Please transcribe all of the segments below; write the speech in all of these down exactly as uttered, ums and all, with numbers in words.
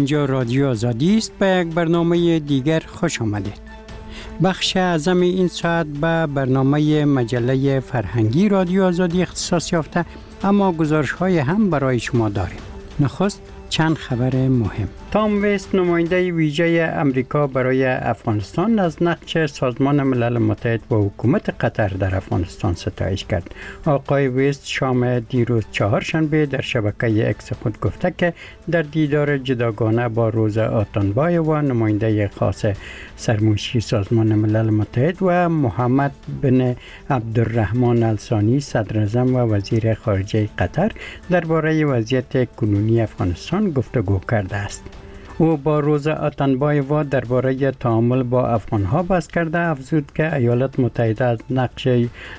اینجا رادیو آزادی است. به یک برنامه دیگر خوش آمدید. بخش اعظم این ساعت به برنامه مجله فرهنگی رادیو آزادی اختصاص یافته، اما گزارش های هم برای شما داریم. نخست چند خبر مهم. تام ویست، نماینده ویژه امریکا برای افغانستان، از نقش سازمان ملل متحد و حکومت قطر در افغانستان ستایش کرد. آقای ویست شام دیروز چهارشنبه در شبکه اکس خود گفته که در دیدار جداگانه با روزا آتانبایووا، نماینده خاص سرمایشی سازمان ملل متحد، و محمد بن عبدالرحمن الثانی، صدر اعظم و وزیر خارجه قطر، درباره وضعیت کنونی افغانستان گفتگو کرده است. او با روزا آتانبایووا درباره تعامل با افغانها بحث کرده، افزود که ایالات متحده از نقش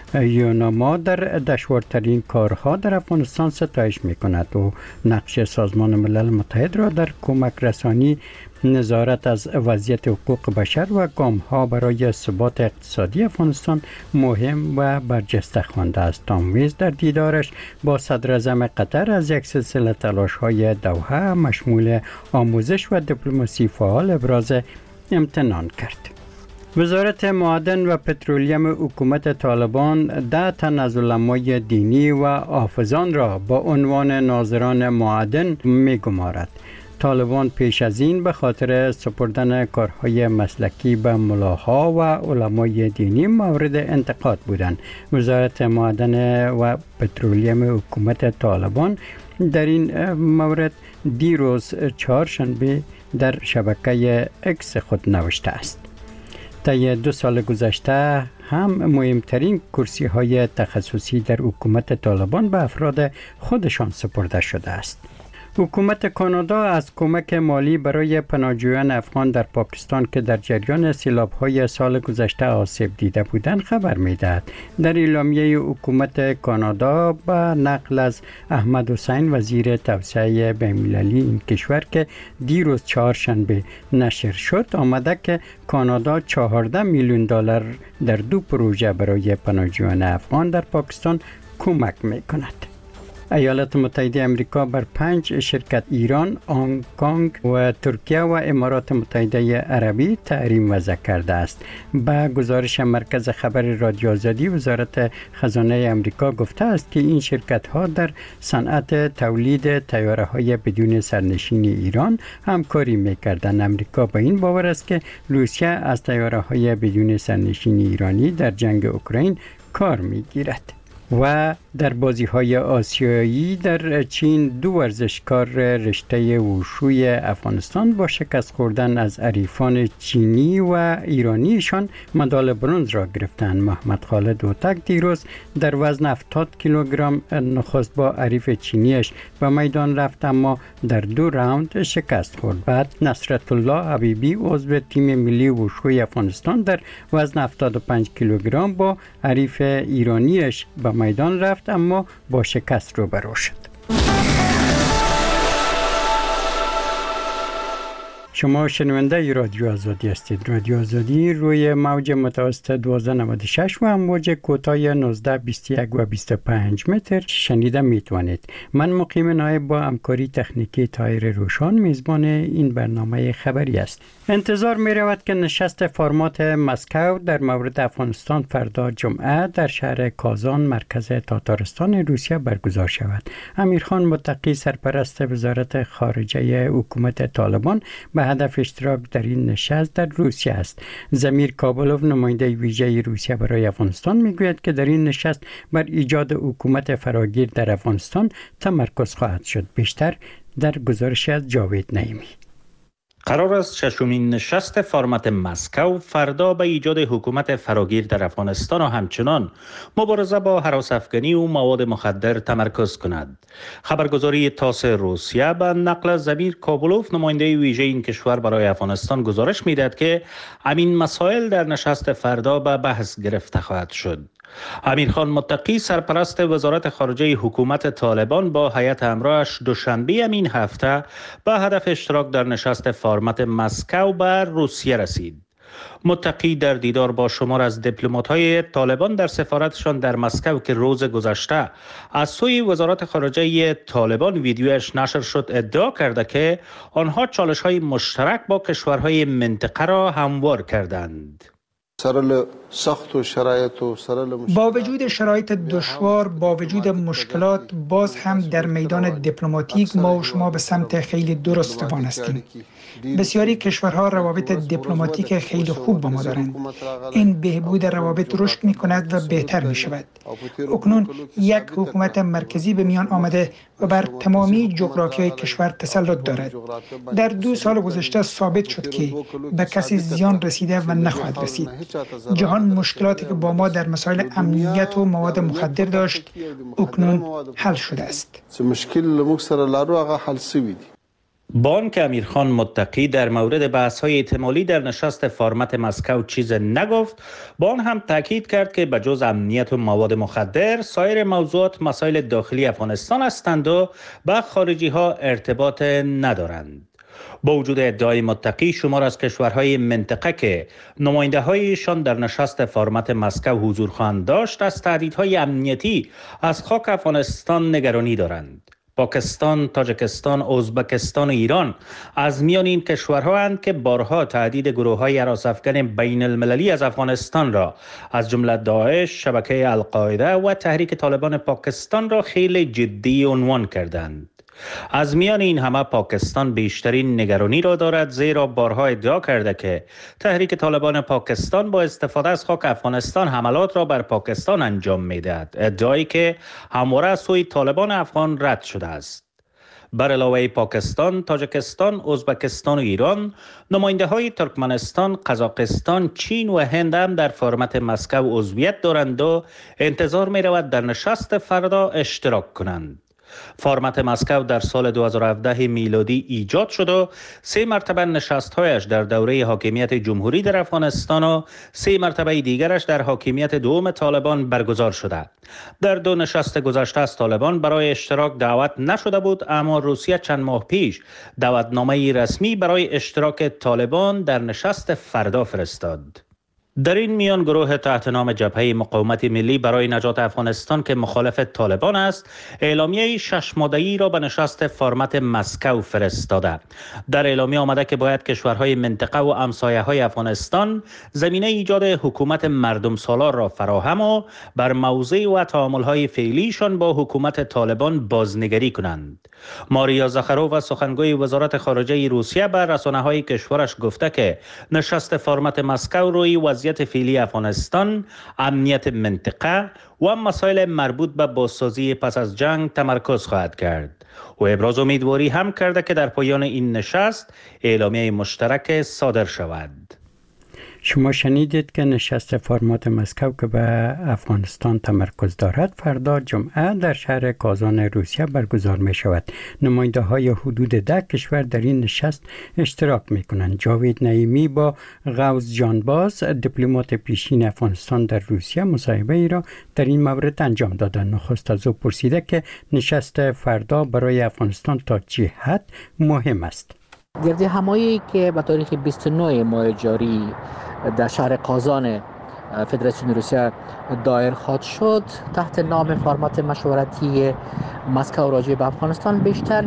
یوناما در دشوارترین کارها در افغانستان ستایش می‌کند و نقش سازمان ملل متحد را در کمک رسانی، نظارت از وضعیت حقوق بشر و گام‌ها برای ثبات اقتصادی افغانستان مهم و برجسته خوانده است. تام ویست در دیدارش با صدر اعظم قطر از یک سلسله تلاش‌های دوحه مشمول آموزش و دیپلماسی فعال ابراز امتنان کرد. وزارت معدن و پترولیم حکومت طالبان ده تن از علمای دینی و حافظان را با عنوان ناظران معدن می‌گمارد. طالبان پیش از این به خاطر سپردن کارهای مسلکی به ملاها و علمای دینی مورد انتقاد بودند. وزارت معدن و پترولیم حکومت طالبان در این مورد دیروز چهارشنبه در شبکه اکس خود نوشته است: طی دو سال گذشته هم مهمترین کرسی های تخصصی در حکومت طالبان به افراد خودشان سپرده شده است. حکومت کانادا از کمک مالی برای پناهجویان افغان در پاکستان که در جریان سیلاب‌های سال گذشته آسیب دیده بودند خبر می‌دهد. در اعلامیه حکومت کانادا به نقل از احمد حسین، وزیر توسعه بین‌المللی این کشور که دیروز چهارشنبه نشر شد، آمده که کانادا چهارده میلیون دلار در دو پروژه برای پناهجویان افغان در پاکستان کمک می‌کند. ایالات متحده آمریکا بر پنج شرکت ایران، هنگ کنگ و ترکیه و امارات متحده عربی تحریم وضع کرده است. با گزارش مرکز خبر رادیو آزادی، وزارت خزانه آمریکا گفته است که این شرکت ها در صنعت تولید طیاره های بدون سرنشین ایران همکاری می‌کردند. آمریکا به این باور است که روسیه از طیاره های بدون سرنشین ایرانی در جنگ اوکراین کار می‌گیرد. و در بازی‌های آسیایی در چین دو ورزشکار رشته وشوی افغانستان با شکست خوردن از حریفان چینی و ایرانیشان مدال برنز را گرفتند. محمد خالد هوتک دیروز در وزن هفتاد کیلوگرم نخست با حریف چینیش به میدان رفت، اما در دو راوند شکست خورد. بعد نصرت الله حبیبی عضو تیم ملی وشوی افغانستان در وزن هفتاد و پنج کیلوگرم با حریف ایرانیش به میدان رفت، اما با شکست روبرو شد. شما شنونده رادیو آزادی هستید. رادیو آزادی روی موج متوسط دوازده نود و شش و امواج کوتاه نوزده بیست و یک و بیست و پنج متر شنیده میتوانید. من مقیم نایب با همکاری تکنیکی طاهر روشان میزبان این برنامه خبری است. انتظار می رود که نشست فرمات مسکو در مورد افغانستان فردا جمعه در شهر کازان، مرکز تاتارستان روسیه برگزار شود. امیرخان متقی، سرپرست وزارت خارجه حکومت طالبان، به هدف اشتراک در این نشست در روسیه است. زمیر کابلوف، نماینده ویژه روسیه برای افغانستان، میگوید که در این نشست بر ایجاد حکومت فراگیر در افغانستان تمرکز خواهد شد. بیشتر در گزارش از جاوید نعیمی. قرار است ششمین نشست فرمت مسکو فردا به ایجاد حکومت فراگیر در افغانستان و همچنان مبارزه با هراس افغانی و مواد مخدر تمرکز کند. خبرگزاری تاس روسیه به نقل زمیر کابلوف، نماینده ویژه این کشور برای افغانستان، گزارش می‌دهد که همین مسائل در نشست فردا به بحث گرفته خواهد شد. امیرخان متقی، سرپرست وزارت خارجه حکومت طالبان، با هیئت همراهش دوشنبه این هفته به هدف اشتراک در نشست فرمت مسکو بر روسیه رسید. متقی در دیدار با شمار از دیپلمات‌های طالبان در سفارتشان در مسکو که روز گذشته از سوی وزارت خارجه طالبان ویدیویش نشر شد ادعا کرده که آنها چالش‌های مشترک با کشورهای منطقه را هموار کردند. سخت و شرایط و با وجود شرایط دشوار، با وجود مشکلات، باز هم در میدان دیپلماتیک ما و شما به سمت خیلی درست روان هستیم. بسیاری کشورها روابط دیپلماتیک خیلی خوب با ما دارند. این بهبود روابط رشد می کند و بهتر می شود. اکنون یک حکومت مرکزی به میان آمده و بر تمامی جغرافیای کشور تسلط دارد. در دو سال گذشته ثابت شد که به کسی زیان رسیده و نخواهد رسید. جهان مشکلاتی که با ما در مسائل امنیت و مواد مخدر داشت اکنون حل شده است. بانک امیرخان متقی در مورد بحث‌های احتمالی در نشست فرمت مسکو چیز نگفت، با آن هم تاکید کرد که بجز امنیت و مواد مخدر سایر موضوعات مسائل داخلی افغانستان هستند و با خارجی ها ارتباط ندارند. با وجود ادعای متقی، شمار از کشورهای منطقه که نماینده هایشان در نشست فرمت مسکو حضور خواهند داشت از تهدیدهای امنیتی از خاک افغانستان نگرانی دارند. پاکستان، تاجیکستان، ازبکستان و ایران از میان این کشورها اند که بارها تهدید گروه‌های هراس‌افکن بین المللی از افغانستان را از جمله داعش، شبکه القاعده و تحریک طالبان پاکستان را خیلی جدی عنوان کردند. از میان این همه پاکستان بیشترین نگرانی را دارد، زیرا بارها ادعا کرده که تحریک طالبان پاکستان با استفاده از خاک افغانستان حملات را بر پاکستان انجام می‌دهد، ادعایی که همواره از سوی طالبان افغان رد شده است. بر علاوه پاکستان، تاجیکستان، ازبکستان و ایران، نماینده های ترکمنستان، قزاقستان، چین و هند هم در فرمت مسکو عضویت دارند و انتظار می رود در نشست فردا اشتراک کنند. فرمت مسکو در سال دو هزار و هفده میلادی ایجاد شد و سه مرتبه نشست‌هایش در دوره حاکمیت جمهوری در افغانستان و سه مرتبه دیگرش در حاکمیت دوم طالبان برگزار شده. در دو نشست گذشته از طالبان برای اشتراک دعوت نشده بود، اما روسیه چند ماه پیش دعوتنامه رسمی برای اشتراک طالبان در نشست فردا فرستاد. در این میان گروه تحت نام جبهه مقاومت ملی برای نجات افغانستان که مخالف طالبان است، اعلامیه شش ماده‌ای را به نشست فرمت مسکو فرستاده. در اعلامیه آمده که باید کشورهای منطقه و همسایه‌های افغانستان زمینه ایجاد حکومت مردم سالار را فراهم و بر موضع و تعامل‌های فعلیشان با حکومت طالبان بازنگری کنند. ماریا زخرووا سخنگوی وزارت خارجه روسیه به رسانه‌های کشورش گفته که نشست فرمت مسکو روی وضعیت فعلی افغانستان، امنیت منطقه و مسائل مربوط به بازسازی پس از جنگ تمرکز خواهد کرد. و ابراز امیدواری هم کرده که در پایان این نشست اعلامیه مشترک صادر شود. شما شنیدید که نشست فرمات مسکو که به افغانستان تمرکز دارد فردا جمعه در شهر کازان روسیه برگزار می شود. نماینده های حدود ده کشور در این نشست اشتراک می کنند. جاوید نعیمی با غوث جانباز دیپلمات پیشین افغانستان در روسیه مصاحبه ای را در این مورد انجام دادند. نخست از او پرسیده که نشست فردا برای افغانستان تا چه حد مهم است. گرد همایی که به تاریخ بیست و نه ماه جاری در شهر قازان فدراسیون روسیه دایر خواهد شد تحت نام فرمات مشورتی مسکو راجع به افغانستان بیشتر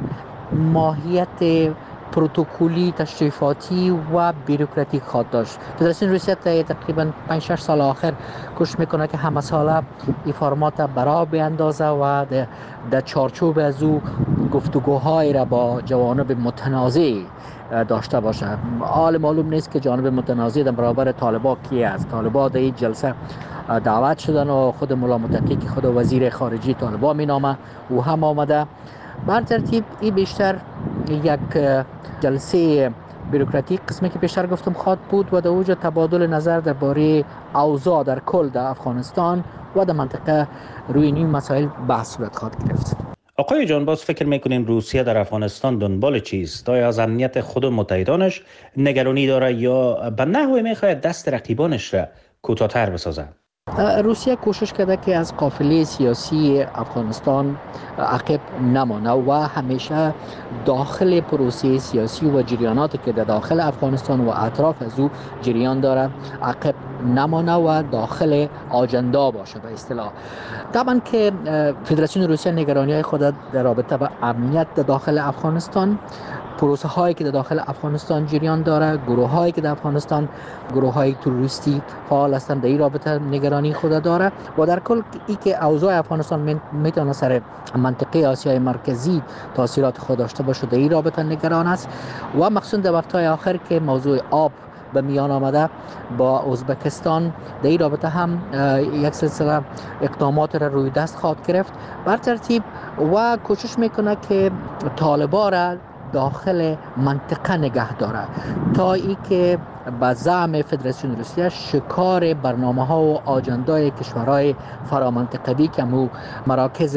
ماهیت پروتکلی، تشریفاتی و بیروکراتیک خواهد داشت. فدراسیون روسیه تقریبا پنج شش سال آخر کوشش میکنه که همه ساله این فرمات برا بیاندازه و در چارچوب از او گفتگوهای را با جوانب متنازع داشته باشه. حال معلوم نیست که جانب متنازع در برابر طالبان کی است. طالبان در این جلسه دعوت شدن و خود مولا متقی که خود وزیر خارجه طالبان مینامه او هم آمده. بر ترتیب این بیشتر یک جلسه بیروکراتیک قسمی که بیشتر گفتم خواهد بود و در اوج تبادل نظر درباره اوضاع در کل در افغانستان و در منطقه روی این مسائل بحث صورت خواهد گرفت. آقای جانباز، فکر میکنین روسیه در افغانستان دنبال چیست؟ آیا از امنیت خود و متحدانش نگرانی داره یا به نحوی میخواهد دست رقیبانش را کوتاه‌تر بسازد؟ روسیه کوشش کرده که از قافله سیاسی افغانستان عقب نمانه و همیشه داخل پروسه سیاسی و جریاناتی که در داخل افغانستان و اطراف از او جریان داره عقب نمانه و داخل آجندا باشه به اصطلاح. طبعا که فدراسیون روسیه نگرانی های خود در رابطه با امنیت در داخل افغانستان، پروسه هایی که در داخل افغانستان جریان داره، گروه هایی که در افغانستان گروه های تروریستی فعال هستند، در این رابطه نگرانی خود داره و در کل ای که اوضاع افغانستان میتونه سر منطقه آسیای مرکزی تاثیرات خود داشته باشه، در این رابطه نگران است و مخصوصا در وقت‌های آخر که موضوع آب به میان آمده با ازبکستان، در این رابطه هم یک سلسله اقدامات را روی دست خواهد گرفت بر ترتیب و کوشش میکنه که طالبان را داخل منطقه نگه داره تا ای که به زعم فدراسیون روسیه شکار برنامه ها و آجندای کشورهای فرامنطقوی که مو مراکز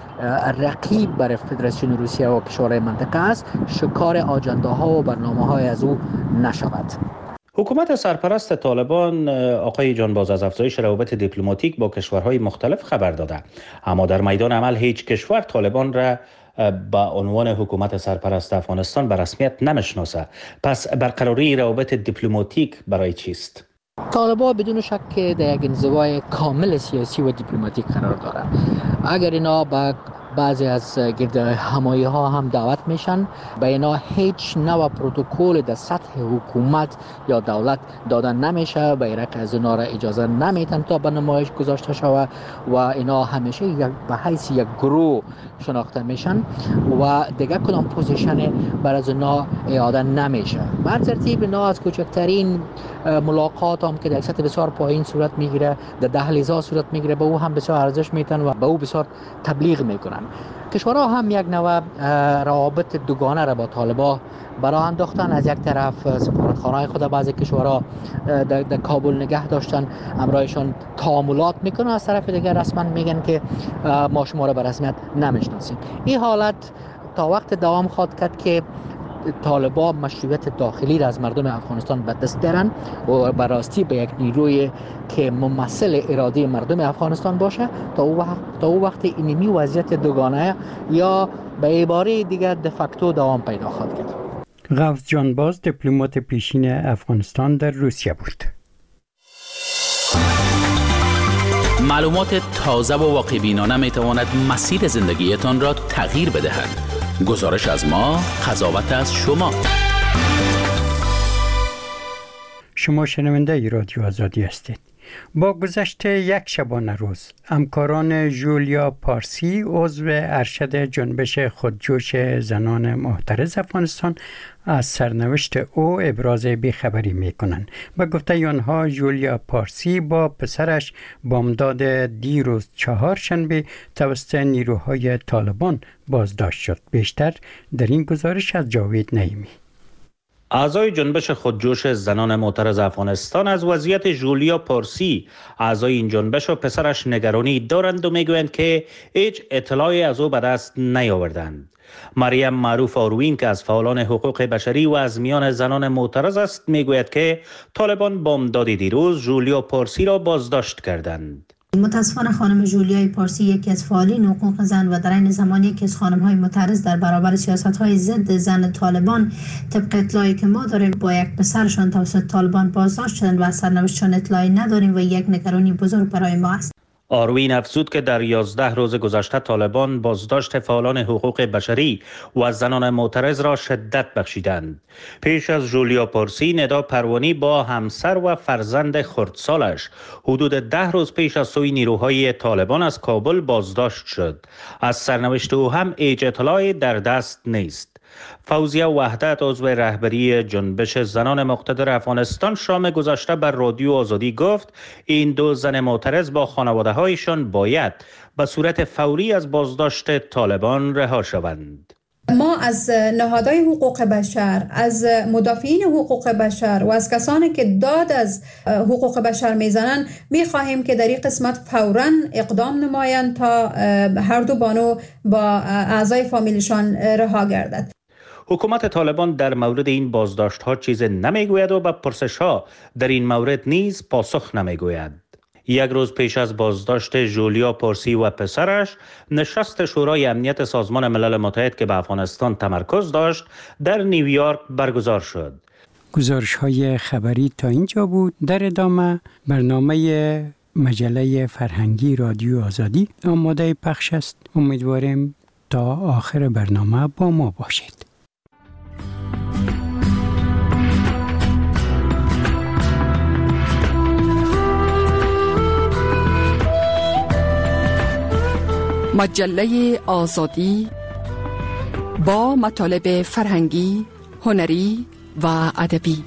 رقیب بر فدراسیون روسیه و کشورهای منطقه است، شکار آجنداها و برنامه های از او نشود. حکومت سرپرست طالبان آقای جانباز از افزایش روابط دیپلماتیک با کشورهای مختلف خبر داده، اما در میدان عمل هیچ کشور طالبان را با عنوان حکومت سرپرست افغانستان به رسمیت نمیشناسه. پس برقراری روابط دیپلماتیک برای چیست؟ طالبان بدون شک در یک انزوای کامل سیاسی و دیپلماتیک قرار دارند. اگر اینا با بعضی از گرد همایی ها هم دعوت میشن، به اینا هیچ نوع پروتکل در سطح حکومت یا دولت دادن نمیشه، به ایرق از اینا را اجازه نمیتن تا به نمایش گذاشته شود و اینا همیشه یک به حیث یک گروه شناخته میشن و دیگه کدام پوزیشن بر از اینا اعاده نمیشه. بر ترتیب اینا از کوچکترین ملاقات هم که در سطح بسیار پایین صورت میگیره، در دهلیزها صورت میگیره، به او هم بسیار ارزش میتن و به او بسیار تبلیغ میکنن. کشورها هم یک نوع روابط دوگانه را با طالبان برای انداختن. از یک طرف سفارتخانه‌های خود بعضی کشورها در, در کابل نگه داشتن، امرایشان تعاملات میکنن، از طرف دیگر رسما میگن که ما شما را به رسمیت نمیشناسیم. این حالت تا وقت دوام خواهد کرد که طالبان مشروعیت داخلی را از مردم افغانستان به دست دارن و براستی به یک نیروی که ممثل اراده مردم افغانستان باشه تا او وقت تا او وقت اینمی وضعیت دوگانه یا به عباره دیگر دفکتو دوام پیدا خواهد کرد. غوث جانباز دیپلمات پیشین افغانستان در روسیه بود. معلومات تازه و واقع‌بینانه می تواند مسیر زندگیتان را تغییر بدهد. گزارش از ما، قضاوت از شما. شما شنونده رادیو آزادی هستید. با گذشت یک شبانه روز، همکاران جولیا پارسی عضو ارشد جنبش خودجوش زنان محترض افغانستان از سرنوشت او ابراز بیخبری میکنند. به گفته آنها جولیا پارسی با پسرش بامداد دیروز چهارشنبه توسط نیروهای طالبان بازداشت شد. بیشتر در این گزارش از جاوید نعیمی. اعضای جنبش خودجوش زنان معترض افغانستان از وضعیت جولیا پارسی اعضای این جنبش و پسرش نگرانی دارند و میگویند که هیچ اطلاعی از او به دست نیاوردند. مریم معروف آروین که از فعالان حقوق بشری و از میان زنان معترض است میگوید که طالبان بامداد دیروز جولیا پارسی را بازداشت کردند. متاسفانه خانم جولیای پارسی یکی از فعالین حقوق زن و در این زمان یکی از خانم‌های معترض در برابر سیاست‌های ضد زن طالبان طبق اطلاعی که ما داریم با یک پسرشان توسط طالبان بازداشت شدند و از سرنوشتشان اطلاعی نداریم و یک نگرانی بزرگ برای ما است. آروین افزود که در یازده روز گذشته طالبان بازداشت فعالان حقوق بشری و زنان معترض را شدت بخشیدند. پیش از جولیا پارسی، ندا پروانی با همسر و فرزند خردسالش حدود ده روز پیش از سوی نیروهای طالبان از کابل بازداشت شد. از سرنوشت او هم هیچ اطلاعی در دست نیست. فوزیه وحدت عضو رهبری جنبش زنان مقتدر افغانستان شام گذشته بر رادیو آزادی گفت این دو زن معترض با خانواده هایشان باید به صورت فوری از بازداشت طالبان رها شوند. ما از نهادهای حقوق بشر، از مدافعین حقوق بشر و از کسانی که داد از حقوق بشر میزنن میخواهیم که در این قسمت فوراً اقدام نمایند تا هر دو بانو با اعضای فامیلشان رها گردد. حکومت طالبان در مورد این بازداشت ها چیز نمیگوید و به پرسش ها در این مورد نیز پاسخ نمیگوید. یک روز پیش از بازداشت جولیا پارسی و پسرش، نشست شورای امنیت سازمان ملل متحد که به افغانستان تمرکز داشت در نیویورک برگزار شد. گزارش های خبری تا اینجا بود. در ادامه برنامه مجله فرهنگی رادیو آزادی آماده پخش است. امیدواریم تا آخر برنامه با ما باشید. مجله آزادی با مطالب فرهنگی، هنری و ادبی.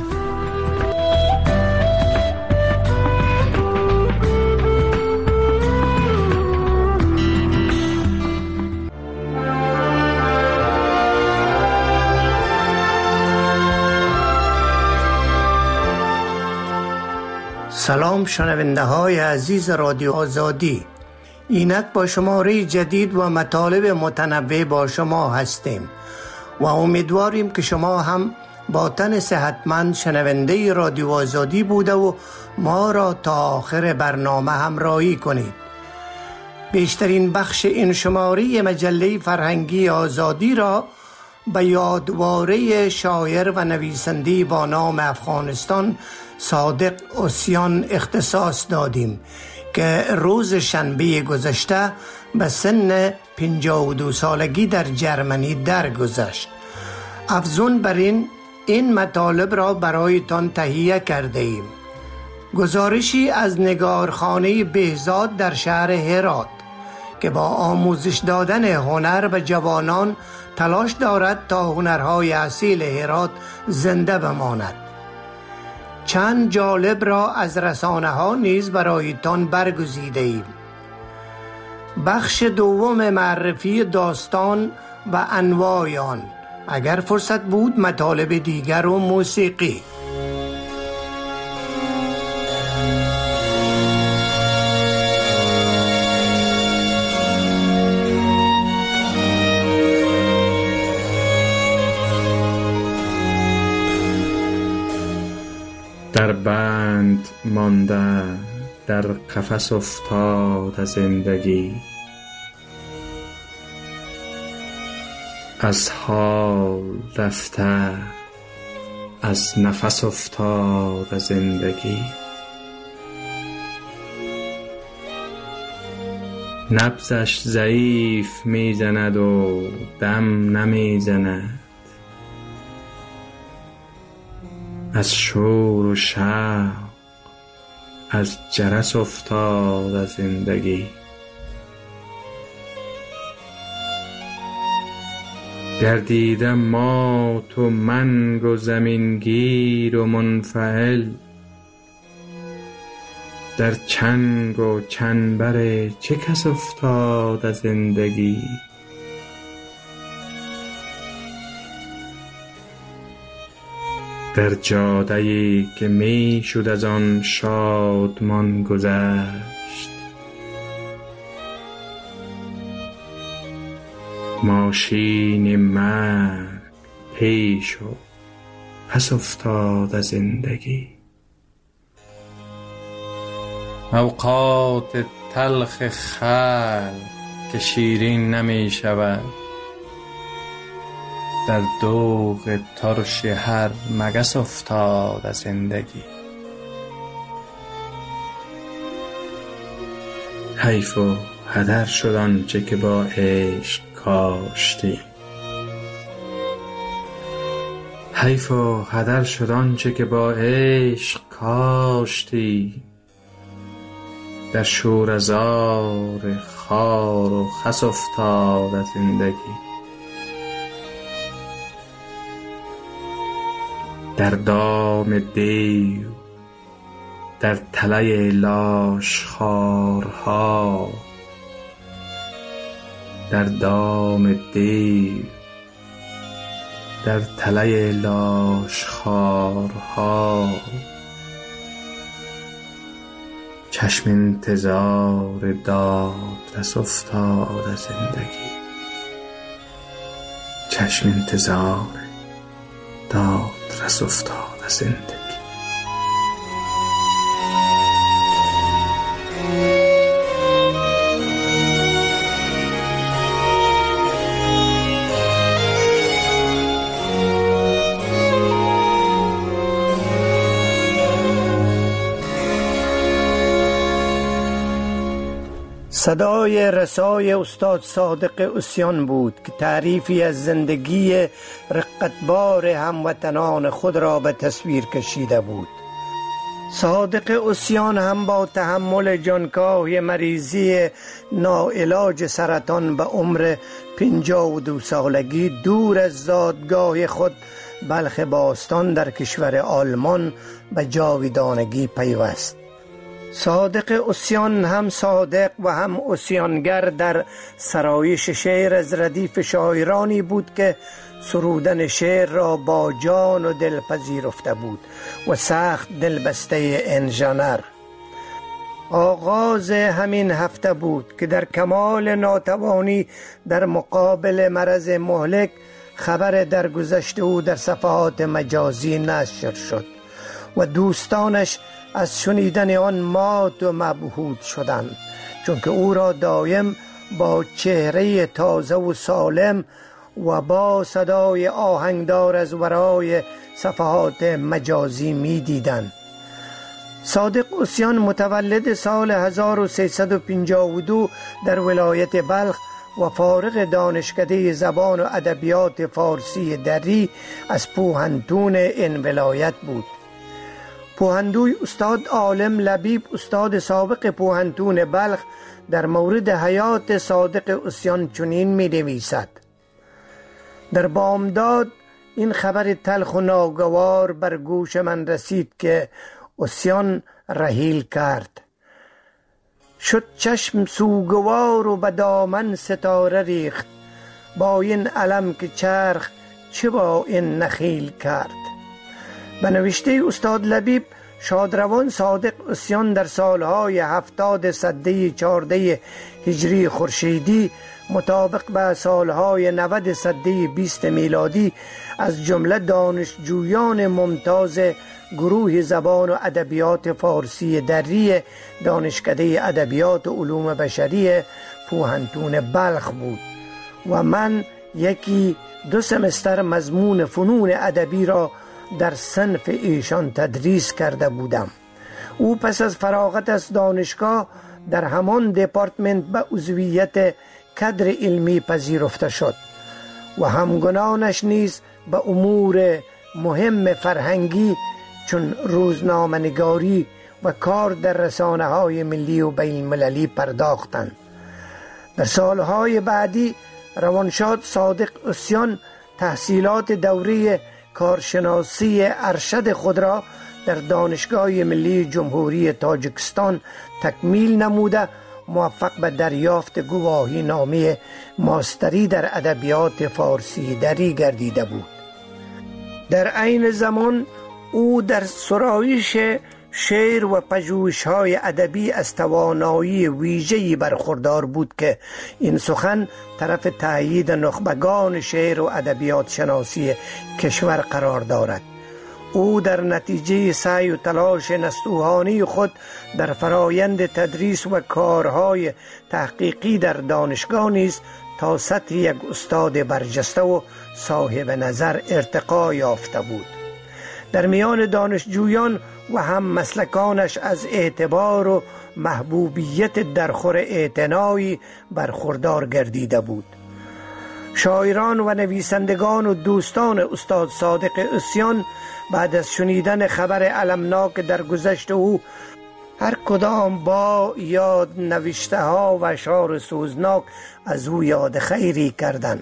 سلام شنونده های عزیز رادیو آزادی، اینک با شماره جدید و مطالب متنوع با شما هستیم و امیدواریم که شما هم با تن صحتمند شنونده رادیو آزادی بوده و ما را تا آخر برنامه همراهی کنید. بیشترین بخش این شماره مجله فرهنگی آزادی را به یادواره شاعر و نویسنده با نام افغانستان صادق اوسیان اختصاص دادیم که روز شنبه گذشته به سن پنجاه و دو سالگی در جرمنی درگذشت. افزون بر این این مطالب را برایتان تهیه کرده ایم. گزارشی از نگارخانه بهزاد در شهر هرات که با آموزش دادن هنر به جوانان تلاش دارد تا هنرهای اصیل هرات زنده بماند. چند جالب را از رسانه ها نیز برایتان برگزیده ایم. بخش دوم معرفی داستان و انواع آن، اگر فرصت بود مطالب دیگر و موسیقی. در بند مانده، در قفس افتاد زندگی، از حال رفته، از نفس افتاد زندگی. نبضش ضعیف میزند و دم نمیزند، از شور و شوق، از جرس افتاد از زندگی. گردیدم مات و منگ و زمینگیر و منفعل، در چنگ و چنبر چه کس افتاد از زندگی. در جاده‌ای که می شد از آن شادمان گذشت، ماشین مرگ پیش و پس افتاد از زندگی. اوقات تلخ خلق که شیرین نمی شود، در دوغ ترش هر مگس افتاد از زندگی. حیف و هدر شد آنچه که با عشق کاشتی، حیف و هدر شد آنچه که با عشق کاشتی. در شوره‌زار خار و خس افتاد از زندگی. در دام دیو، در تله لاش خارها، در دام دیو، در تله لاش خارها. چشم انتظار داد رس افتاد از زندگی، چشم انتظار داد رس افتاد از زندگی. صدای رسای استاد صادق عصیان بود که تعریفی از زندگی رقتبار هموطنان خود را به تصویر کشیده بود. صادق عصیان هم با تحمل جانکاه مریضی ناعلاج سرطان به عمر پنجاه و دو سالگی دور از زادگاه خود بلخ باستان در کشور آلمان به جاودانگی پیوست. صادق عصیان هم صادق و هم عصیانگر در سرایش شعر از ردیف شاعرانی بود که سرودن شعر را با جان و دل پذیرفته بود و سخت دلبسته انژنر. آغاز همین هفته بود که در کمال ناتوانی در مقابل مرض مهلک خبر درگذشت او در صفحات مجازی نشر شد و دوستانش از شنیدن آن مات و مبهوت شدند، چون که او را دایم با چهره تازه و سالم و با صدای آهنگدار از ورای صفحات مجازی می دیدند. صادق عصیان متولد سال هزار و سیصد و پنجاه و دو در ولایت بلخ و فارغ دانشکده زبان و ادبیات فارسی دری از پوهنتون این ولایت بود. پوهندوی استاد عالم لبیب، استاد سابق پوهنتون بلخ، در مورد حیات صادق عصیان چنین می نویسد: در بامداد این خبر تلخ و ناگوار بر گوش من رسید که عصیان رحیل کرد. شد چشم سوگوار و به دامن ستاره ریخت، با این علم که چرخ چه با این نخیل کرد. به نوشته استاد لبیب، شادروان صادق عصیان در سالهای هفتاد سده چارده هجری خورشیدی مطابق به سالهای نود سده بیست میلادی از جمله دانشجویان ممتاز گروه زبان و ادبیات فارسی دری دانشکده ادبیات و علوم بشری پوهنتون بلخ بود و من یکی دو سمستر مضمون فنون ادبی را در صنف ایشان تدریس کرده بودم. او پس از فراغت از دانشگاه در همان دپارتمنت به عضویت کادر علمی پذیرفته شد و همگنانش نیز به امور مهم فرهنگی چون روزنامه‌نگاری و کار در رسانه های ملی و بین المللی پرداختند. در سالهای بعدی روانشاد صادق عصیان تحصیلات دوره کارشناسی ارشد خود را در دانشگاه ملی جمهوری تاجیکستان تکمیل نموده موفق به دریافت گواهی نامه ماستری در ادبیات فارسی دری گردیده بود. در عین زمان او در سرایش شعر و پژوهش‌های ادبی از توانایی ویژه‌ای برخوردار بود که این سخن طرف تأیید نخبگان شعر و ادبیات شناسی کشور قرار دارد. او در نتیجه سعی و تلاش نستوهانی خود در فرایند تدریس و کارهای تحقیقی در دانشگاه نیز تا سطح یک استاد برجسته و صاحب نظر ارتقا یافته بود. در میان دانشجویان و هم مسلکانش از اعتبار و محبوبیت درخور اعتنایی برخوردار گردیده بود. شاعران و نویسندگان و دوستان استاد صادق عصیان بعد از شنیدن خبر المناک در گذشت او هر کدام با یاد نوشته ها و اشعار سوزناک از او یاد خیری کردند.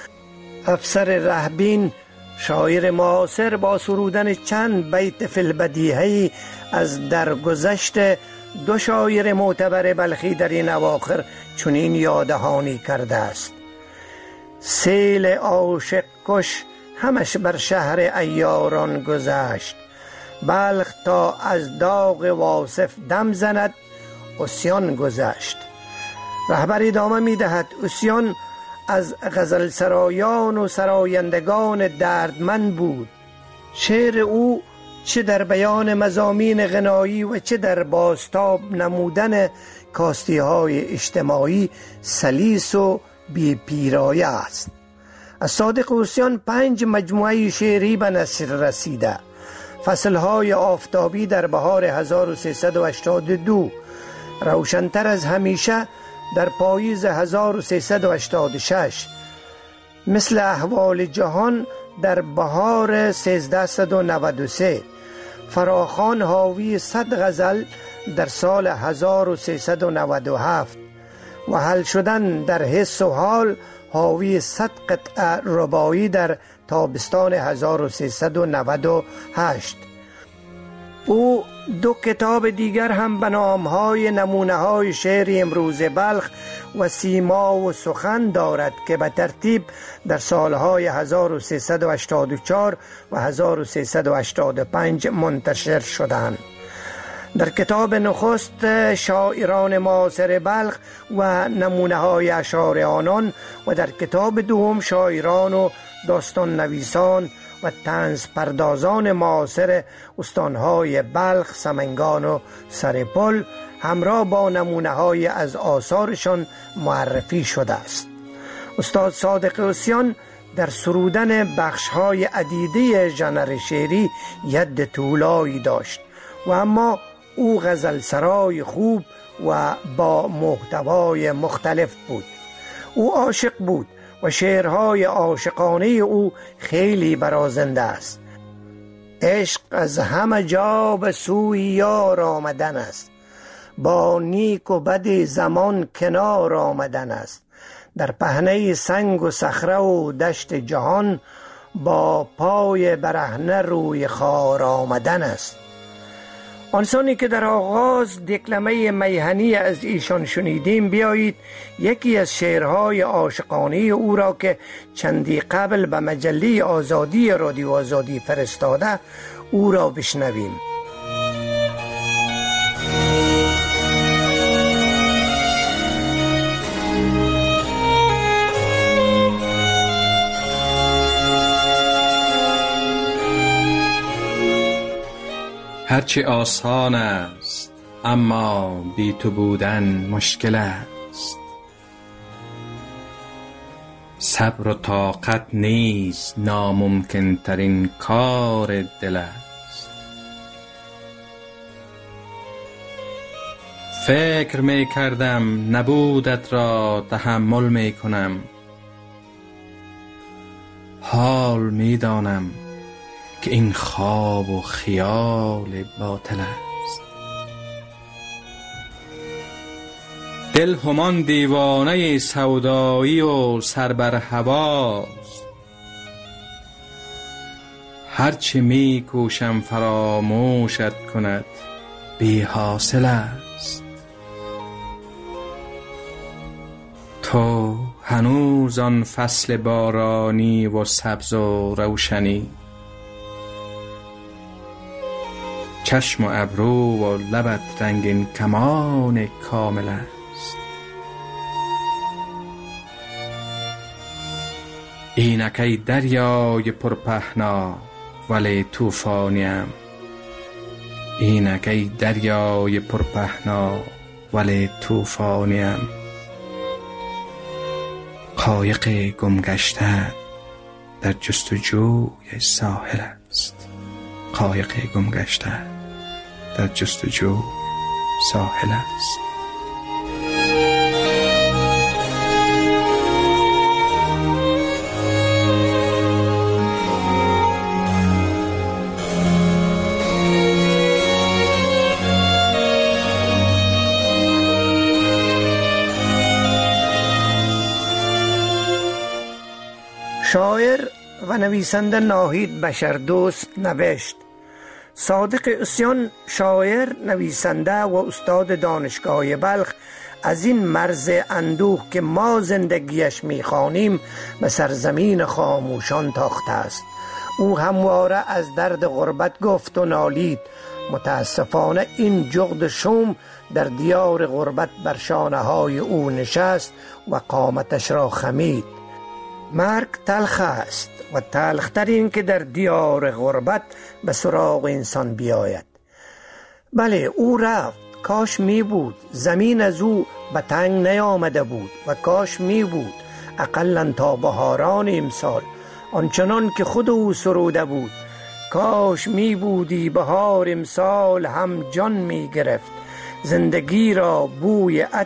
افسر رهبین شاعر معاصر با سرودن چند بیت فی البدیهه از درگذشت دو شاعر معتبر بلخی در این اواخر چنین یادهانی کرده است: سیل عاشق کش همش بر شهر عیاران گذشت، بلخ تا از داغ واصف دم زند عصیان گذشت. رهبر ادامه می دهد: عصیان از غزل سرایان و سرایندگان دردمند بود. شعر او چه در بیان مضامین غنایی و چه در بازتاب نمودن کاستی های اجتماعی سلیس و بی پیرایه است. از صادق عصیان پنج مجموعه شعری به نثر رسیده: فصلهای آفتابی در بهار هزار و سیصد و هشتاد و دو، روشنتر از همیشه، در پاییز هزار و سیصد و هشتاد و شش، مثل احوال جهان در بهار سیزده و نود و سه، فراخوان حاوی صد غزل در سال هزار و سیصد و نود و هفت و حل شدن در حس و حال حاوی صد قطعه رباعی در تابستان هزار و سیصد و نود و هشت. او دو کتاب دیگر هم به نامهای نمونه های شعر امروز بلخ و سیما و سخن دارد که به ترتیب در سالهای هزار و سیصد و هشتاد و چهار و هزار و سیصد و هشتاد و پنج منتشر شدند. در کتاب نخست شاعران معاصر بلخ و نمونه های اشعار آنان و در کتاب دوم شاعران و داستان نویسان و طنز پردازان معاصر استانهای بلخ، سمنگان و سرپل همراه با نمونه های از آثارشان معرفی شده است. استاد صادق عصیان در سرودن بخش های عدیده ژانر شعری ید طولایی داشت و اما او غزل سرای خوب و با محتوای مختلف بود. او عاشق بود و شعرهای عاشقانه او خیلی برازنده است. عشق از همه جا به سوی یار آمدن است، با نیک و بد زمان کنار آمدن است. در پهنه سنگ و صخره و دشت جهان، با پای برهنه روی خار آمدن است. آنسانی که در آغاز دکلمه میهنی از ایشان شنیدیم، بیایید یکی از شعرهای عاشقانه او را که چندی قبل به مجله آزادی رادیو آزادی فرستاده او را بشنویم. هرچی آسان است اما بی تو بودن مشکل است، صبر و طاقت نیز ناممکن ترین کار دل است. فکر می کردم نبودت را تحمل می کنم، حال می دانم که این خواب و خیال باطل است. دل همان دیوانه سودایی و سر بر هواست، هرچی می کوشم فراموشت کند بی حاصل است. تو هنوز آن فصل بارانی و سبز و روشنی، چشم و ابرو و لبت رنگین کمان کامل است. اینک ای دریای پرپهنا ولی طوفانیم، اینک ای دریای پرپهنا ولی طوفانیم. قایق گمگشته در جستجوی ساحل است، قایق گمگشته در جستجو ساحل است. شاعر و نویسنده ناهید بشردوست نوشت: صادق عصیان شاعر، نویسنده و استاد دانشگاه بلخ از این مرز اندوه که ما زندگیش میخوانیم به سرزمین خاموشان تاخته است. او همواره از درد غربت گفت و نالید. متاسفانه این جغد شوم در دیار غربت بر شانه های او نشست و قامتش را خمید. مرگ تلخ است و تلختر این که در دیار غربت به سراغ انسان بیاید. بله، او رفت، کاش می بود زمین از او به تنگ نیامده بود و کاش می بود اقلن تا بهاران امسال آنچنان که خود او سروده بود. کاش می بودی بهار امسال هم جان می گرفت، زندگی را بوی